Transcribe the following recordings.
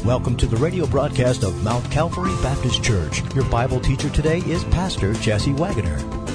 Welcome to the radio broadcast of Mount Calvary Baptist Church. Your Bible teacher today is Pastor Jesse Wagoner.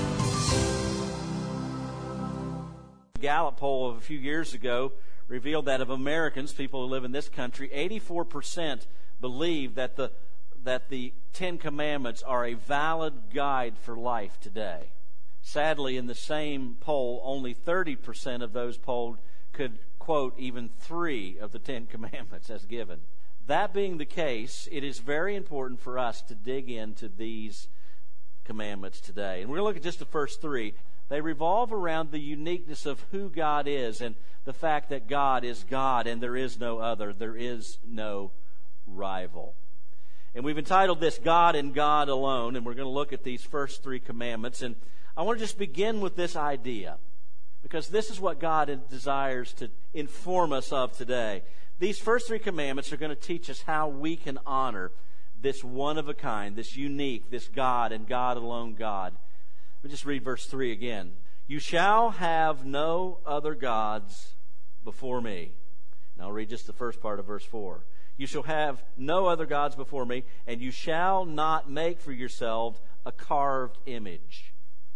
The Gallup poll of a few years ago revealed that of Americans, people who live in this country, 84% believe that the Ten Commandments are a valid guide for life today. Sadly, in the same poll, only 30% of those polled could quote even 3 of the Ten Commandments as given. That being the case, it is very important for us to dig into these commandments today. And we're going to look at just the first 3. They revolve around the uniqueness of who God is and the fact that God is God and there is no other. There is no rival. And we've entitled this God and God Alone, and we're going to look at these first 3 commandments. And I want to just begin with this idea, because this is what God desires to inform us of today. These first 3 commandments are going to teach us how we can honor this one-of-a-kind, this unique, this God and God alone God. Let me just read verse 3 again. You shall have no other gods before me. And I'll read just the first part of verse 4. You shall have no other gods before me, and you shall not make for yourselves a carved image.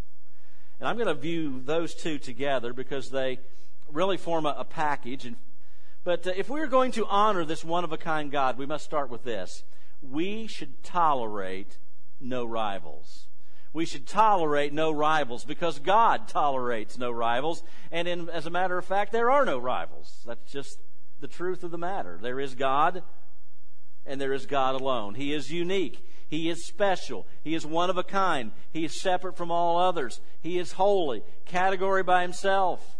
And I'm going to view those 2 together because they really form a package. But if we are going to honor this one-of-a-kind God, we must start with this. We should tolerate no rivals. We should tolerate no rivals because God tolerates no rivals. And as a matter of fact, there are no rivals. That's just the truth of the matter. There is God, and there is God alone. He is unique. He is special. He is one of a kind. He is separate from all others. He is holy, category by himself.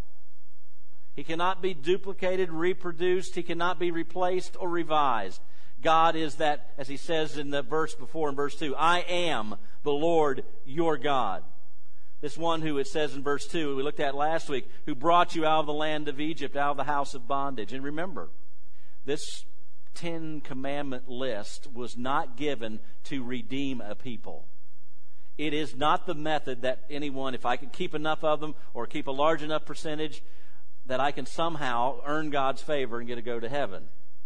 He cannot be duplicated, reproduced. He cannot be replaced or revised. God is that, as he says in the verse before in verse 2, I am the Lord your God. This one who, it says in verse 2, we looked at last week, who brought you out of the land of Egypt, out of the house of bondage. And remember, this 10 commandment list was not given to redeem a people. It is not the method that anyone, if I can keep enough of them or keep a large enough percentage, that I can somehow earn God's favor and get to go to heaven.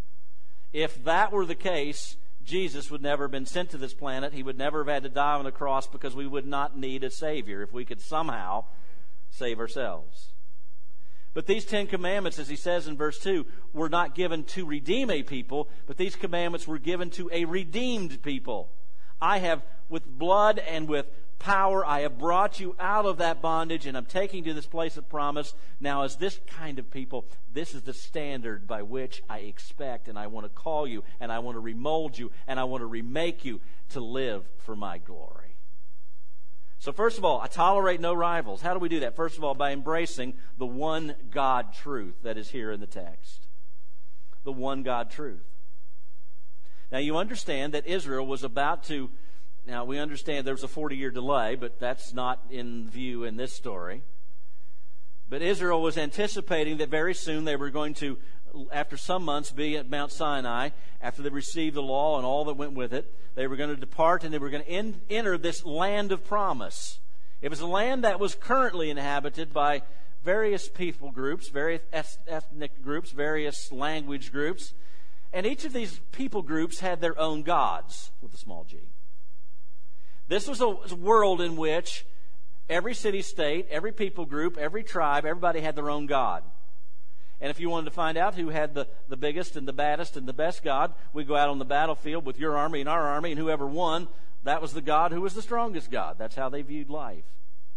If that were the case, Jesus would never have been sent to this planet. He would never have had to die on the cross because we would not need a Savior if we could somehow save ourselves. But these 10 commandments, as he says in verse 2, were not given to redeem a people, but these commandments were given to a redeemed people. I have, with blood and with power, I have brought you out of that bondage, and I'm taking you to this place of promise. Now, as this kind of people, this is the standard by which I expect, and I want to call you, and I want to remold you, and I want to remake you to live for my glory. So first of all, I tolerate no rivals. How do we do that? First of all, by embracing the one God truth that is here in the text. The one God truth. Now, you understand that Israel was about to... Now, we understand there was a 40-year delay, but that's not in view in this story. But Israel was anticipating that very soon they were going to, after some months, be at Mount Sinai, after they received the law and all that went with it. They were going to depart and they were going to enter this land of promise. It was a land that was currently inhabited by various people groups, various ethnic groups, various language groups. And each of these people groups had their own gods, with a small g. This was a world in which every city-state, every people group, every tribe, everybody had their own God. And if you wanted to find out who had the biggest and the baddest and the best God, we'd go out on the battlefield with your army and our army, and whoever won, that was the God who was the strongest God. That's how they viewed life.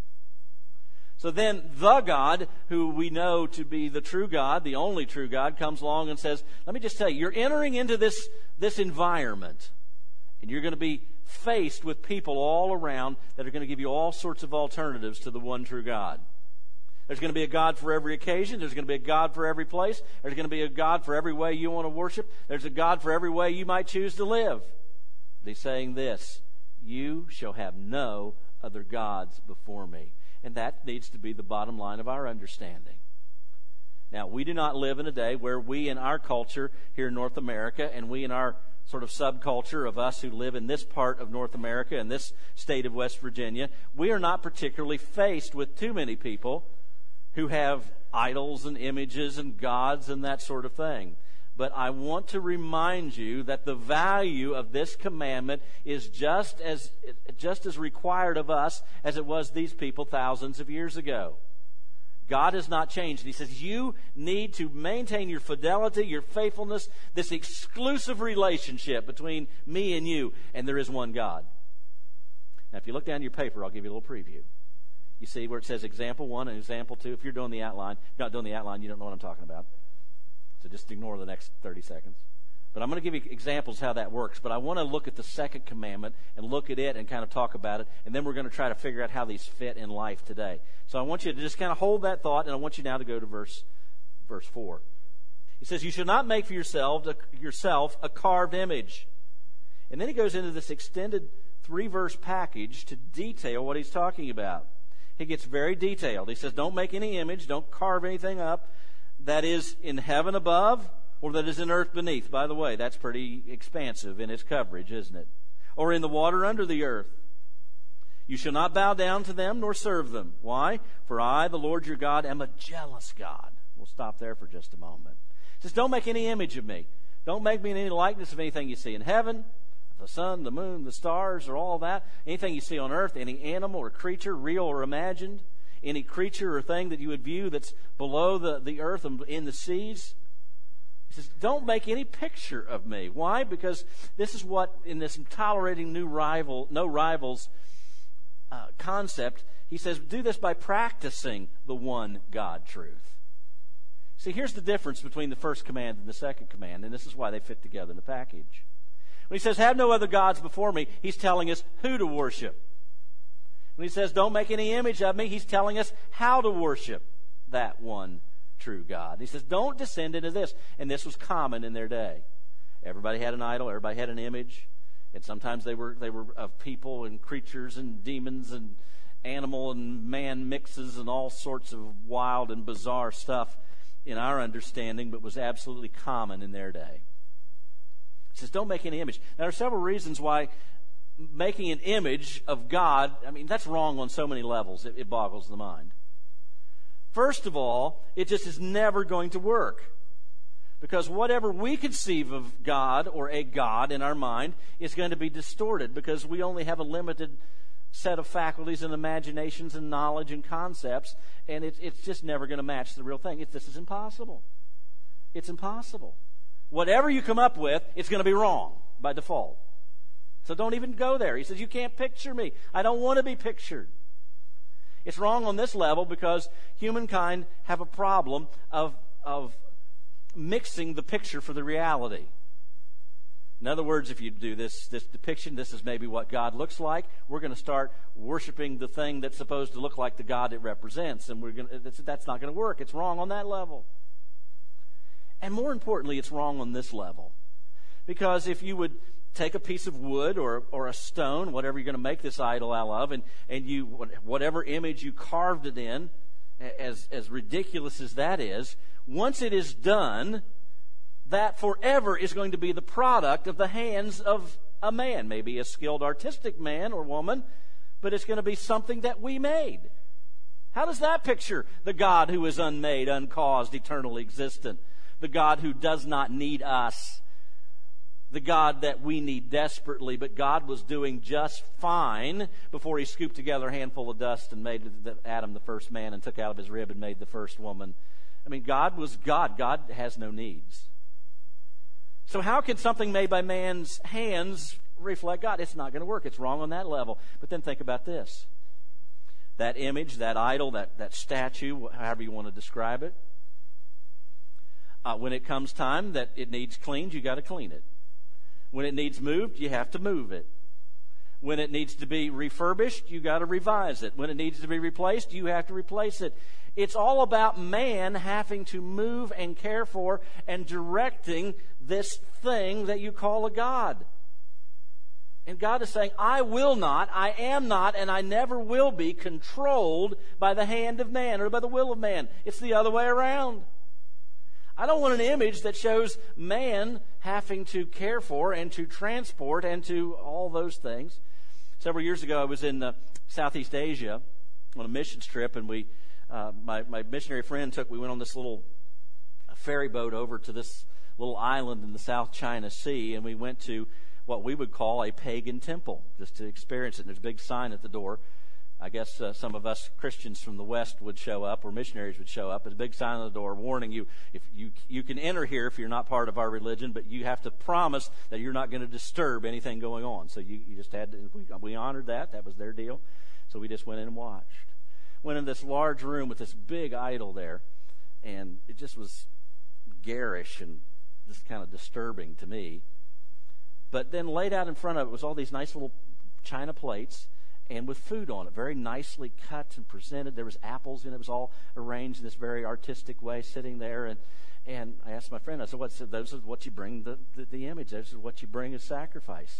So then the God, who we know to be the true God, the only true God, comes along and says, let me just tell you, you're entering into this environment, and you're going to be faced with people all around that are going to give you all sorts of alternatives to the one true God. There's going to be a God for every occasion. There's going to be a God for every place. There's going to be a God for every way you want to worship. There's a God for every way you might choose to live. But he's saying this, you shall have no other gods before me. And that needs to be the bottom line of our understanding. Now, we do not live in a day where we in our culture here in North America and we in our sort of subculture of us who live in this part of North America and this state of West Virginia, we are not particularly faced with too many people who have idols and images and gods and that sort of thing. but I want to remind you that the value of this commandment is just as required of us as it was these people thousands of years ago. God has not changed. He says you need to maintain your fidelity, your faithfulness, this exclusive relationship between me and you, and there is one God. Now, if you look down your paper, I'll give you a little preview. You see where it says example 1 and example 2. If you're doing the outline, if you're not doing the outline, you don't know what I'm talking about. So just ignore the next 30 seconds. But I'm going to give you examples how that works. But I want to look at the second commandment and look at it and kind of talk about it. And then we're going to try to figure out how these fit in life today. So I want you to just kind of hold that thought, and I want you now to go to verse 4. He says, you should not make for yourself a carved image. And then he goes into this extended 3-verse package to detail what he's talking about. He gets very detailed. He says, don't make any image, don't carve anything up that is in heaven above or that is in earth beneath. By the way, that's pretty expansive in its coverage, isn't it? Or in the water under the earth. You shall not bow down to them nor serve them. Why? For I, the Lord your God, am a jealous God. We'll stop there for just a moment. He says, don't make any image of me. Don't make me in any likeness of anything you see in heaven, the sun, the moon, the stars, or all that. Anything you see on earth, any animal or creature, real or imagined. Any creature or thing that you would view that's below the earth and in the seas. He says, don't make any picture of me. Why? Because this is what, in this tolerating no rivals concept, he says, do this by practicing the one God truth. See, here's the difference between the first command and the second command, and this is why they fit together in the package. When he says, have no other gods before me, he's telling us who to worship. When he says, don't make any image of me, he's telling us how to worship that one true God. He says, don't descend into this. And this was common in their day. Everybody had an idol. Everybody had an image. And sometimes they were of people and creatures and demons and animal and man mixes and all sorts of wild and bizarre stuff in our understanding, but was absolutely common in their day. He says, don't make any image. Now, there are several reasons why making an image of God, that's wrong on so many levels, it boggles the mind. First of all, it just is never going to work. Because whatever we conceive of God or a God in our mind is going to be distorted because we only have a limited set of faculties and imaginations and knowledge and concepts, and it's just never going to match the real thing. This is impossible. It's impossible. Whatever you come up with, it's going to be wrong by default. So don't even go there. He says, you can't picture me. I don't want to be pictured. It's wrong on this level because humankind have a problem of mixing the picture for the reality. In other words, if you do this depiction, this is maybe what God looks like, we're going to start worshiping the thing that's supposed to look like the God it represents, and that's not going to work. It's wrong on that level. And more importantly, it's wrong on this level. Because if you would take a piece of wood or a stone, whatever you're going to make this idol out of, and you whatever image you carved it in, as ridiculous as that is, once it is done, that forever is going to be the product of the hands of a man, maybe a skilled artistic man or woman, but it's going to be something that we made. How does that picture the God who is unmade, uncaused, eternally existent? The God who does not need us. The God that we need desperately, but God was doing just fine before he scooped together a handful of dust and made Adam the first man and took out of his rib and made the first woman. God was God. God has no needs. So how can something made by man's hands reflect God? It's not going to work. It's wrong on that level. But then think about this. That image, that idol, that statue, however you want to describe it, when it comes time that it needs cleaned, you got to clean it. When it needs moved, you have to move it. When it needs to be refurbished, you got to revise it. When it needs to be replaced, you have to replace it. It's all about man having to move and care for and directing this thing that you call a God. And God is saying, I will not, I am not, and I never will be controlled by the hand of man or by the will of man. It's the other way around. I don't want an image that shows man having to care for and to transport and to all those things. Several years ago, I was in Southeast Asia on a missions trip, and my missionary friend we went on this little ferry boat over to this little island in the South China Sea, and we went to what we would call a pagan temple, just to experience it. And there's a big sign at the door. I guess some of us Christians from the West would show up, or missionaries would show up. There's a big sign on the door warning you, if you can enter here if you're not part of our religion, but you have to promise that you're not going to disturb anything going on. So you just had to, we honored that. That was their deal. So we just went in and watched. Went in this large room with this big idol there, and it just was garish and just kind of disturbing to me. But then laid out in front of it was all these nice little china plates, and with food on it, very nicely cut and presented. There was apples in it. It was all arranged in this very artistic way, sitting there. And I asked my friend, I said, those are what you bring, the image. Those are what you bring as sacrifice.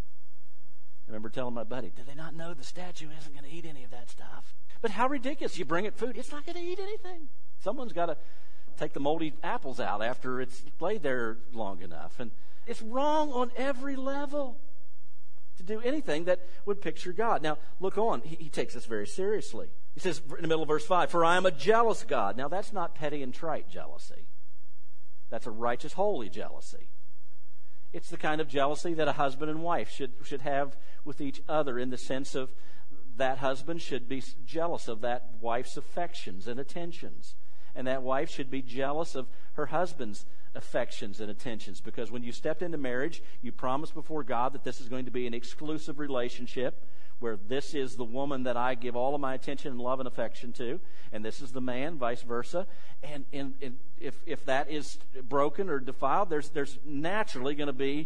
I remember telling my buddy, did they not know the statue isn't going to eat any of that stuff? But how ridiculous. You bring it food, it's not going to eat anything. Someone's got to take the moldy apples out after it's laid there long enough. And it's wrong on every level to do anything that would picture God. Now, look on. He takes this very seriously. He says in the middle of verse 5, for I am a jealous God. Now, that's not petty and trite jealousy. That's a righteous, holy jealousy. It's the kind of jealousy that a husband and wife should have with each other, in the sense of that husband should be jealous of that wife's affections and attentions. And that wife should be jealous of her husband's affections and attentions, because when you stepped into marriage, you promised before God that this is going to be an exclusive relationship where this is the woman that I give all of my attention and love and affection to, and this is the man, vice versa. And if that is broken or defiled, there's naturally going to be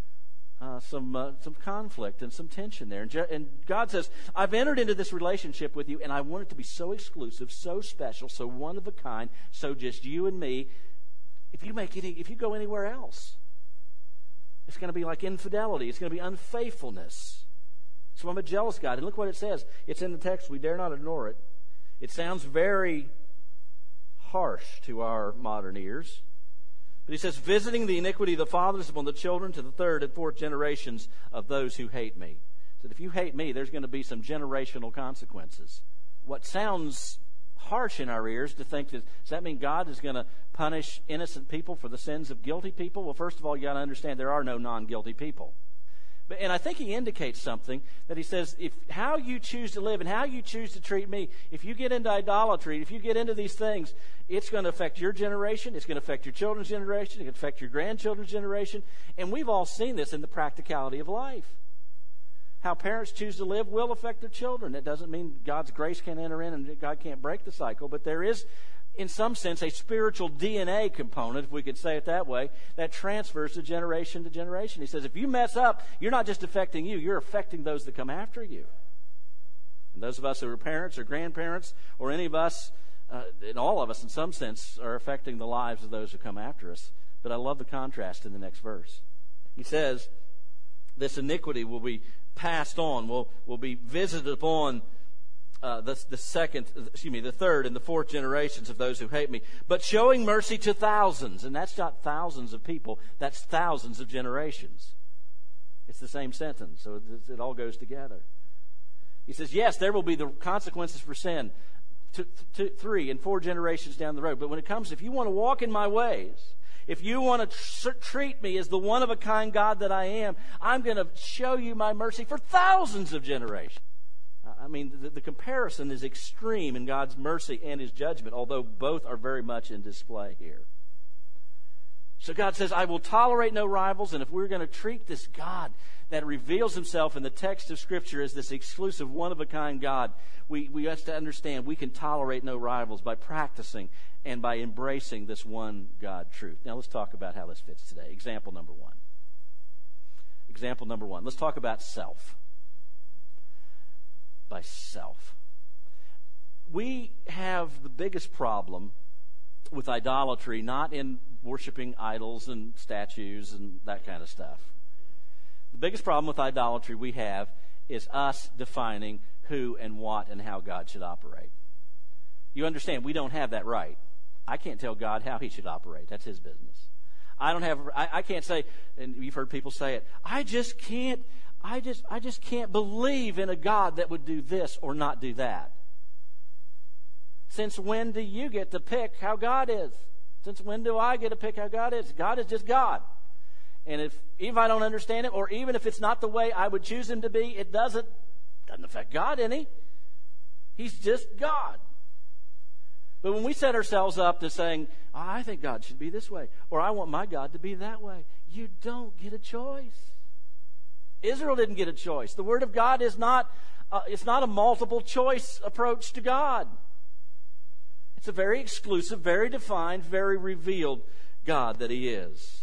some conflict and some tension there. And God says, I've entered into this relationship with you, and I want it to be so exclusive, so special, so one of a kind, so just you and me. If you go anywhere else, it's going to be like infidelity. It's going to be unfaithfulness. So I'm a jealous God. And look what it says. It's in the text. We dare not ignore it. It sounds very harsh to our modern ears. But he says, visiting the iniquity of the fathers upon the children to the third and fourth generations of those who hate me. So if you hate me, there's going to be some generational consequences. What sounds harsh in our ears to think, does that mean God is going to punish innocent people for the sins of guilty people? Well, first of all, you got to understand there are no non-guilty people. And I think he indicates something, that he says, if how you choose to live and how you choose to treat me, if you get into idolatry, if you get into these things, it's going to affect your generation, it's going to affect your children's generation, it's going to affect your grandchildren's generation. And we've all seen this in the practicality of life. How parents choose to live will affect their children. That doesn't mean God's grace can't enter in and God can't break the cycle, but there is, in some sense, a spiritual DNA component, if we could say it that way, that transfers to generation. He says, if you mess up, you're not just affecting you, you're affecting those that come after you. And those of us who are parents or grandparents, or any of us, and all of us in some sense, are affecting the lives of those who come after us. But I love the contrast in the next verse. He says, this iniquity will be passed on, will be visited upon the third and the fourth generations of those who hate me, but showing mercy to thousands. And that's not thousands of people, that's thousands of generations. It's the same sentence, so it all goes together. He says, yes, there will be the consequences for sin 3 and 4 generations down the road. But when it comes, if you want to walk in my ways, if you want to treat me as the one-of-a-kind God that I am, I'm going to show you my mercy for thousands of generations. I mean, the comparison is extreme in God's mercy and His judgment, although both are very much in display here. So God says, I will tolerate no rivals, and if we're going to treat this God that reveals Himself in the text of Scripture as this exclusive, one-of-a-kind God, we have to understand we can tolerate no rivals by practicing and by embracing this one God truth. Now let's talk about how this fits today. Example number one. Let's talk about self. By self. We have the biggest problem with idolatry not in worshiping idols and statues and that kind of stuff. The biggest problem with idolatry we have is us defining who and what and how God should operate. You understand, we don't have that right. I can't tell God how He should operate. That's His business. I can't say, and you've heard people say it, I just can't believe in a God that would do this or not do that. Since when do you get to pick how God is? Since when do I get to pick how God is? God is just God. And even if I don't understand it, or even if it's not the way I would choose him to be, it doesn't affect God any. He's just God. But when we set ourselves up to saying, I think God should be this way, or I want my God to be that way, you don't get a choice. Israel didn't get a choice. The Word of God is not a multiple choice approach to God. It's a very exclusive, very defined, very revealed God that he is.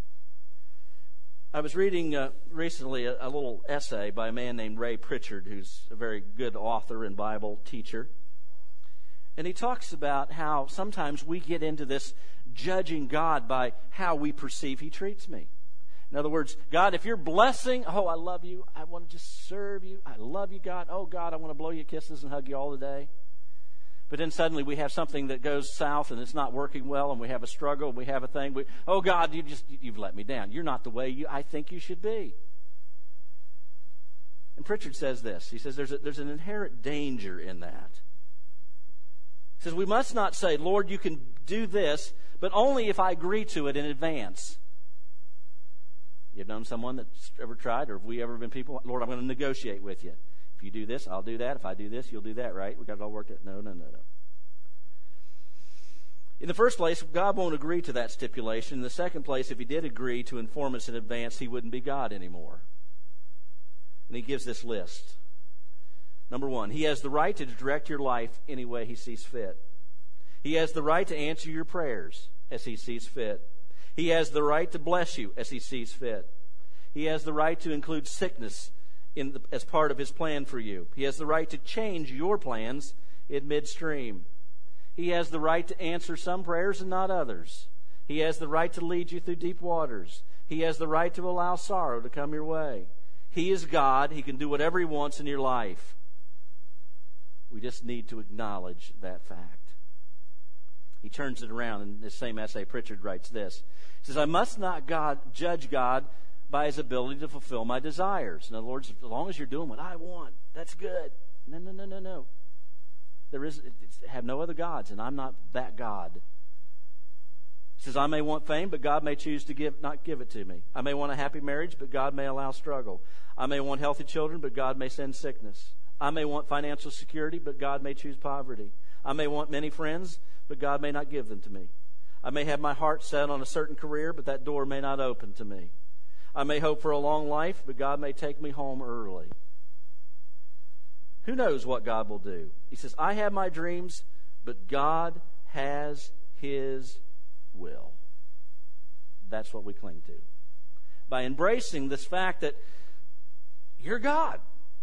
I was reading recently a little essay by a man named Ray Pritchard, who's a very good author and Bible teacher. And he talks about how sometimes we get into this judging God by how we perceive he treats me. In other words, God, if you're blessing, I love you. I want to just serve you. I love you, God. Oh, God, I want to blow you kisses and hug you all the day. But then suddenly we have something that goes south and it's not working well, and we have a struggle, and we have a thing. Oh, God, you've let me down. You're not the way I think you should be. And Pritchard says this. He says there's an inherent danger in that. He says we must not say, Lord, you can do this, but only if I agree to it in advance. You've known someone that's ever tried, or have we ever been people, Lord, I'm going to negotiate with you. If you do this, I'll do that. If I do this, you'll do that, right? We got it all worked out. No. In the first place, God won't agree to that stipulation. In the second place, if he did agree to inform us in advance, he wouldn't be God anymore. And he gives this list. Number one, he has the right to direct your life any way he sees fit. He has the right to answer your prayers as he sees fit. He has the right to bless you as he sees fit. He has the right to include sickness as part of his plan for you. He has the right to change your plans in midstream. He has the right to answer some prayers and not others. He has the right to lead you through deep waters. He has the right to allow sorrow to come your way. He is God. He can do whatever he wants in your life. We just need to acknowledge that fact. He turns it around in this same essay. Pritchard writes this. He says, I must not judge God by his ability to fulfill my desires. In other words, as long as you're doing what I want, that's good. No. Have no other gods, and I'm not that God. He says, I may want fame, but God may choose to not give it to me. I may want a happy marriage, but God may allow struggle. I may want healthy children, but God may send sickness. I may want financial security, but God may choose poverty. I may want many friends, but God may not give them to me. I may have my heart set on a certain career, but that door may not open to me. I may hope for a long life, but God may take me home early. Who knows what God will do? He says, I have my dreams, but God has his will. That's what we cling to. By embracing this fact that you're God.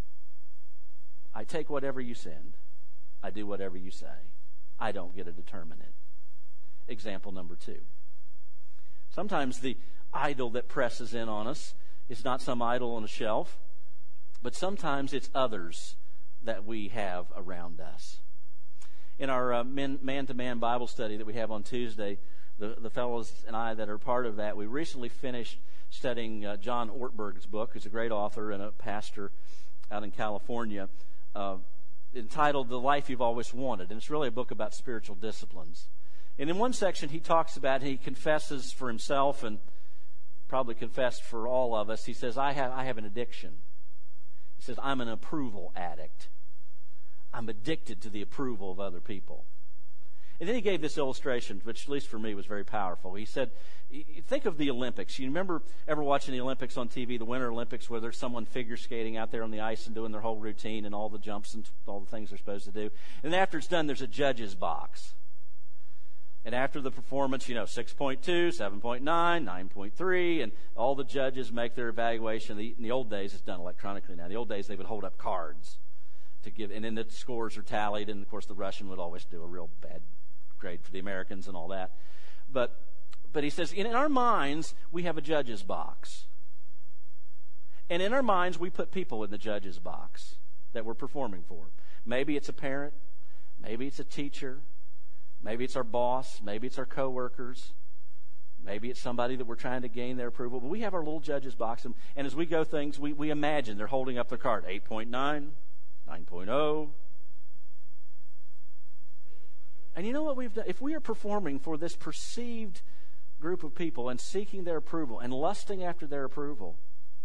I take whatever you send. I do whatever you say. I don't get to determine it. Example number 2. Sometimes the idol that presses in on us is not some idol on a shelf, but sometimes it's others that we have around us. In our man-to-man Bible study that we have on Tuesday, the fellows and I that are part of that, we recently finished studying John Ortberg's book, who's a great author and a pastor out in California, entitled The Life You've Always Wanted. And it's really a book about spiritual disciplines. And in one section he talks about, he confesses for himself and probably confessed for all of us. He says, I have an addiction. He says, I'm an approval addict. I'm addicted to the approval of other people. And then he gave this illustration, which at least for me was very powerful. He said, think of the Olympics. You remember ever watching the Olympics on TV, the Winter Olympics, where there's someone figure skating out there on the ice and doing their whole routine and all the jumps and all the things they're supposed to do. And after it's done, there's a judge's box. And after the performance, 6.2, 7.9, 9.3, and all the judges make their evaluation. In the old days, it's done electronically now. In the old days, they would hold up cards to give, and then the scores are tallied, and of course the Russian would always do a real bad grade for the Americans and all that. But he says, in our minds, we have a judge's box. And in our minds, we put people in the judge's box that we're performing for. Maybe it's a parent. Maybe it's a teacher. Maybe it's our boss. Maybe it's our coworkers. Maybe it's somebody that we're trying to gain their approval. But we have our little judge's box. And as we go things, we imagine they're holding up their card. 8.9, 9.0. And you know what we've done? If we are performing for this perceived group of people and seeking their approval and lusting after their approval,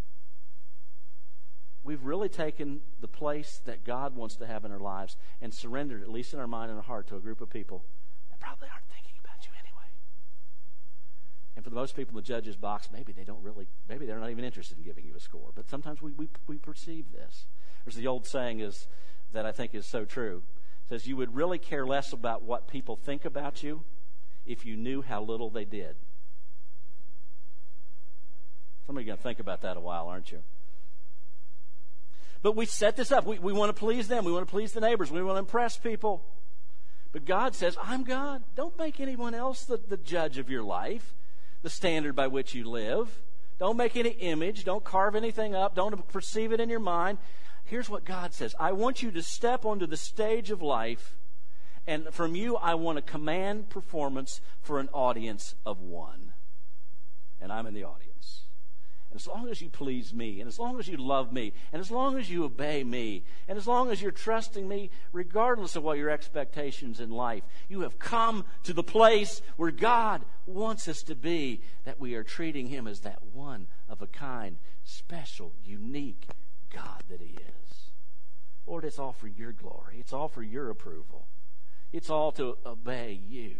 we've really taken the place that God wants to have in our lives and surrendered, at least in our mind and our heart, to a group of people that probably aren't thinking about you anyway. And for the most people in the judge's box, maybe they're not even interested in giving you a score. But sometimes we perceive this. There's the old saying that I think is so true. It says, you would really care less about what people think about you if you knew how little they did. Some of you are going to think about that a while, aren't you? But we set this up. We want to please them. We want to please the neighbors. We want to impress people. But God says, I'm God. Don't make anyone else the judge of your life, the standard by which you live. Don't make any image. Don't carve anything up. Don't perceive it in your mind. Here's what God says. I want you to step onto the stage of life, and from you I want to command performance for an audience of one. And I'm in the audience. And as long as you please me, and as long as you love me, and as long as you obey me, and as long as you're trusting me, regardless of what your expectations in life, you have come to the place where God wants us to be, that we are treating Him as that one of a kind, special, unique God that He is. Lord, it's all for your glory. It's all for your approval. It's all to obey you.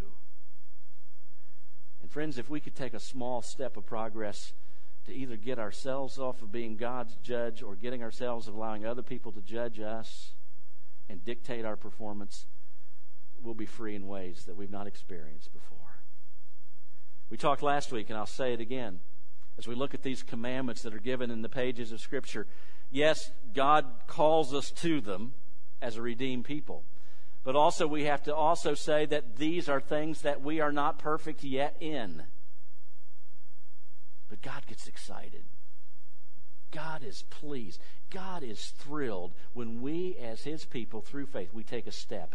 And friends, if we could take a small step of progress to either get ourselves off of being God's judge or getting ourselves of allowing other people to judge us and dictate our performance, we'll be free in ways that we've not experienced before. We talked last week, and I'll say it again, as we look at these commandments that are given in the pages of Scripture. Yes, God calls us to them as a redeemed people. But also we have to also say that these are things that we are not perfect yet in. But God gets excited. God is pleased. God is thrilled when we, as His people, through faith, we take a step.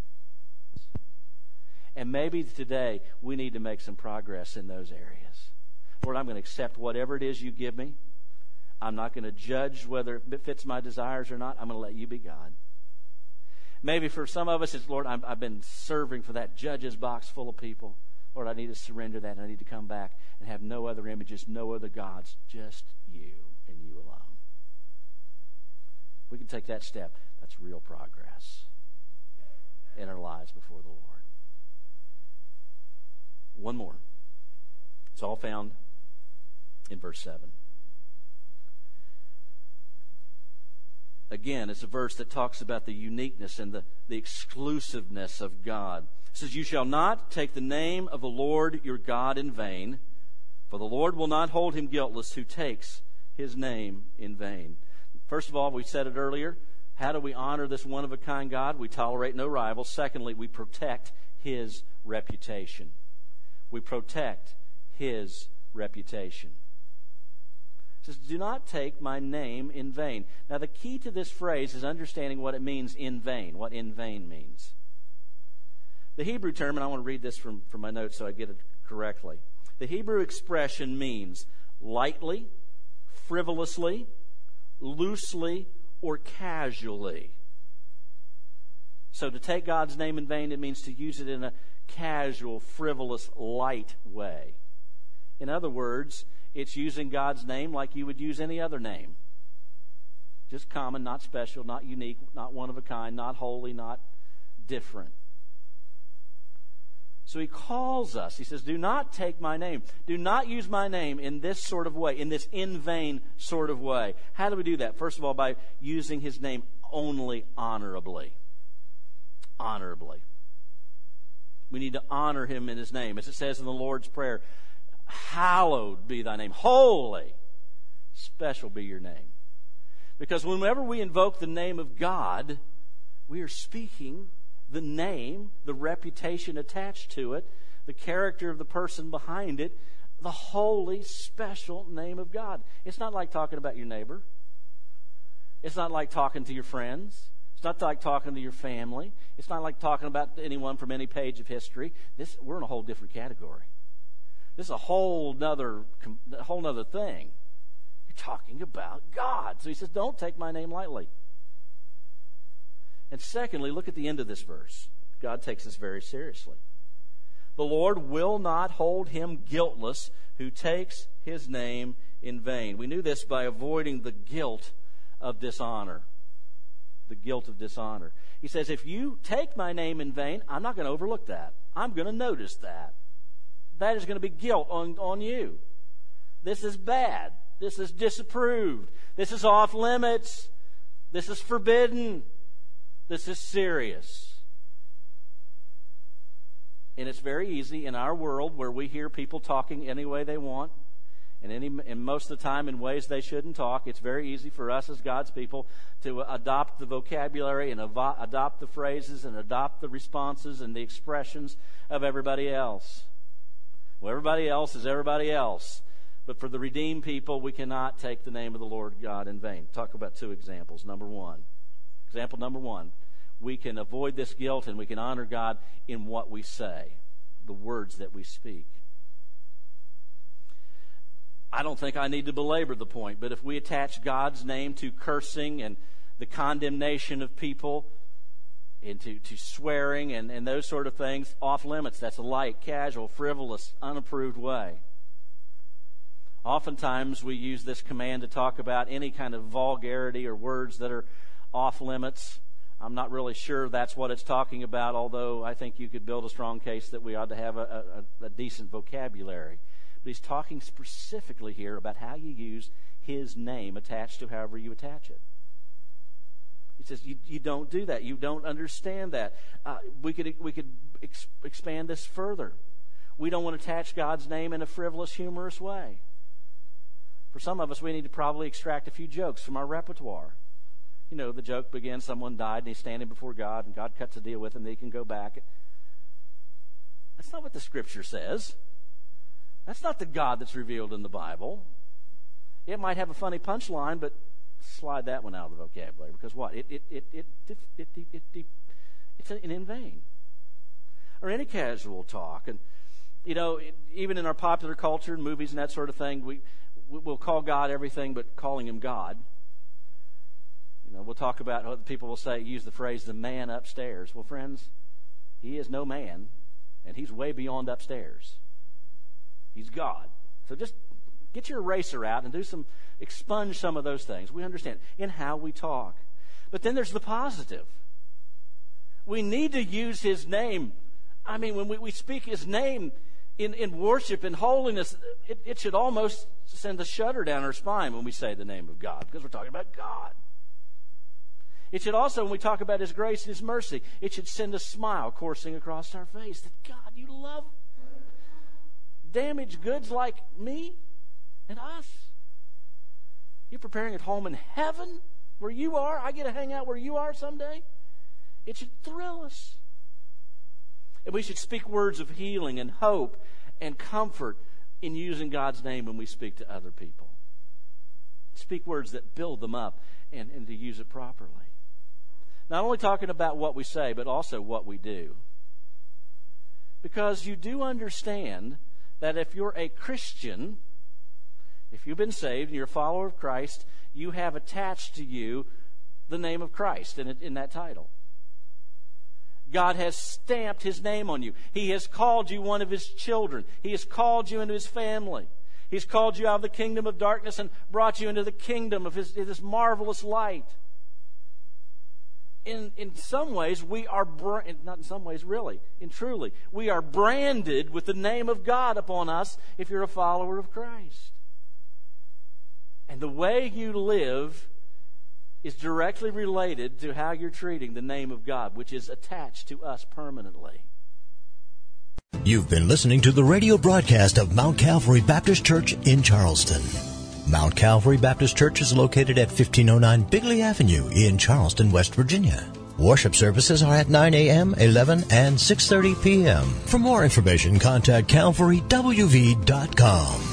And maybe today we need to make some progress in those areas. Lord, I'm going to accept whatever it is you give me. I'm not going to judge whether it fits my desires or not. I'm going to let you be God. Maybe for some of us, it's, Lord, I've been serving for that judge's box full of people. Lord, I need to surrender that, and I need to come back and have no other images, no other gods, just you and you alone. We can take that step. That's real progress in our lives before the Lord. One more. It's all found in verse 7. Again, it's a verse that talks about the uniqueness and the exclusiveness of God. It says, you shall not take the name of the Lord your God in vain, for the Lord will not hold him guiltless who takes His name in vain. First of all, we said it earlier, how do we honor this one-of-a-kind God? We tolerate no rivals. Secondly, we protect His reputation. We protect His reputation. It says, do not take my name in vain. Now, the key to this phrase is understanding what it means in vain, what in vain means. The Hebrew term, and I want to read this from my notes so I get it correctly. The Hebrew expression means lightly, frivolously, loosely, or casually. So to take God's name in vain, it means to use it in a casual, frivolous, light way. In other words, it's using God's name like you would use any other name. Just common, not special, not unique, not one of a kind, not holy, not different. So He calls us. He says, do not take my name. Do not use my name in this sort of way, in this in vain sort of way. How do we do that? First of all, by using His name only honorably. Honorably. We need to honor Him in His name. As it says in the Lord's Prayer, hallowed be thy name. Holy, special be your name. Because whenever we invoke the name of God, we are speaking the name, the reputation attached to it, the character of the person behind it, the holy, special name of God. It's not like talking about your neighbor. It's not like talking to your friends. It's not like talking to your family. It's not like talking about anyone from any page of history. We're in a whole different category. This is a whole nother thing. You're talking about God. So He says, don't take my name lightly. And secondly, look at the end of this verse. God takes this very seriously. The Lord will not hold him guiltless who takes his name in vain. We knew this by avoiding the guilt of dishonor. The guilt of dishonor. He says, if you take my name in vain, I'm not going to overlook that. I'm going to notice that. That is going to be guilt on you. This is bad. This is disapproved. This is off limits. This is forbidden. This is serious. And it's very easy in our world where we hear people talking any way they want, and most of the time in ways they shouldn't talk. It's very easy for us as God's people to adopt the vocabulary and adopt the phrases and adopt the responses and the expressions of everybody else. Well, everybody else is everybody else. But for the redeemed people, we cannot take the name of the Lord God in vain. Talk about two examples. Example number one. We can avoid this guilt and we can honor God in what we say, the words that we speak. I don't think I need to belabor the point, but if we attach God's name to cursing and the condemnation of people, and to swearing and those sort of things, off limits, that's a light, casual, frivolous, unapproved way. Oftentimes we use this command to talk about any kind of vulgarity or words that are off limits. I'm not really sure that's what it's talking about, although I think you could build a strong case that we ought to have a decent vocabulary. But he's talking specifically here about how you use his name attached to however you attach it. He says you don't do that. You don't understand that. We could expand this further. We don't want to attach God's name in a frivolous, humorous way. For some of us, we need to probably extract a few jokes from our repertoire. You know, the joke begins, someone died and he's standing before God and God cuts a deal with him that he can go back. That's not what the Scripture says. That's not the God that's revealed in the Bible. It might have a funny punchline, but slide that one out of the vocabulary, because what? It's in vain. Or any casual talk. And, you know, even in our popular culture and movies and that sort of thing, we'll call God everything but calling him God. You know, we'll talk about, people will say, use the phrase, the man upstairs. Well, friends, he is no man, and he's way beyond upstairs. He's God. So just get your eraser out and expunge some of those things. We understand in how we talk. But then there's the positive. We need to use his name. I mean, when we speak his name in worship and holiness, it should almost send a shudder down our spine when we say the name of God, because we're talking about God. It should also, when we talk about his grace and his mercy, it should send a smile coursing across our face that, God, you love damaged goods like me and us. You're preparing at home in heaven where you are. I get to hang out where you are someday. It should thrill us. And we should speak words of healing and hope and comfort in using God's name when we speak to other people. Speak words that build them up and to use it properly. Not only talking about what we say, but also what we do. Because you do understand that if you're a Christian, if you've been saved and you're a follower of Christ, you have attached to you the name of Christ in that title. God has stamped his name on you. He has called you one of his children. He has called you into his family. He's called you out of the kingdom of darkness and brought you into the kingdom of his marvelous light. In some ways, we are, not in some ways, really, truly, we are branded with the name of God upon us if you're a follower of Christ. And the way you live is directly related to how you're treating the name of God, which is attached to us permanently. You've been listening to the radio broadcast of Mount Calvary Baptist Church in Charleston. Mount Calvary Baptist Church is located at 1509 Bigley Avenue in Charleston, West Virginia. Worship services are at 9 a.m., 11, and 6:30 p.m. For more information, contact calvarywv.com.